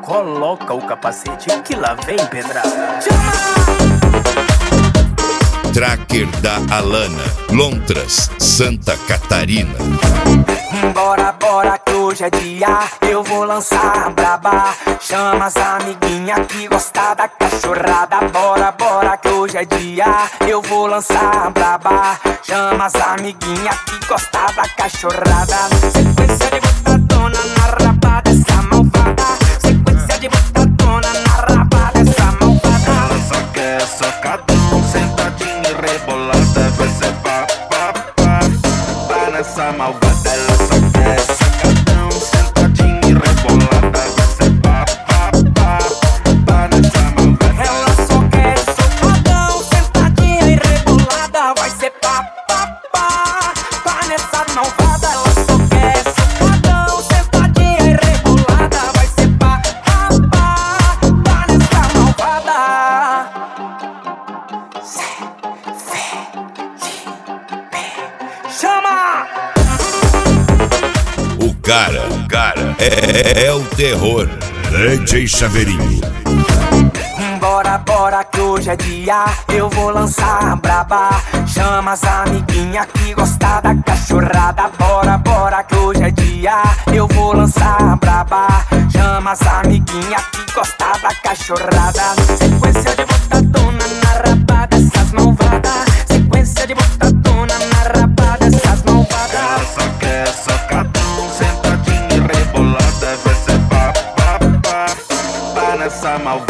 coloca o capacete que lá vem pedrada. Tracker da Alana, Lontras, Santa Catarina. Bora, bora que hoje é dia, eu vou lançar a braba. Chama as amiguinhas que gostam da cachorrada. Bora, bora que hoje é dia, eu vou lançar a braba. Chama as amiguinhas que gostam da cachorrada. Sequência de botadona na raba dessa malvada. Sequência de botadona na raba dessa malvada. Ela só quer socadão, sentadinha e rebolada. Vai ser pá, pá, pá, pá nessa malvada. Ela só quer socadão, sentadinha e rebolada. Vai ser pá, pá, pá, pá nessa malvada. Ela só quer socadão, sentadinha e rebolada. Vai ser pá, pá, pá, pá nessa malvada. Ela só quer socadão, sentadinha e rebolada. Vai ser pá, pá, pá, pá nessa malvada. Chama! O cara é o terror. DJ Chaveirinho. Bora, bora que hoje é dia, eu vou lançar a braba. Chama as amiguinhas que gostam da cachorrada. Bora, bora que hoje é dia, eu vou lançar a braba. Chama as amiguinhas que gostam da cachorrada. Sequência de botadona na raba dessas malvadas. Sequência de botadona na raba dessas malvadas. Ela só quer socadão, sentadinha e rebolada. Vai ser pá, pá, pá, pá nessa malvada.